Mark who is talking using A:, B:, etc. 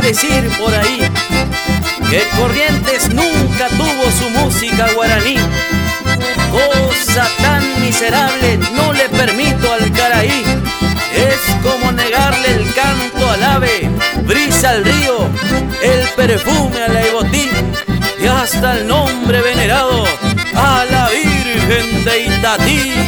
A: decir por ahí que Corrientes nunca tuvo su música guaraní. Cosa tan miserable no le permito al Caraí. Es como negarle el canto al ave, brisa al río, el perfume al Aibotí y hasta el nombre venerado a la Virgen de Itatí.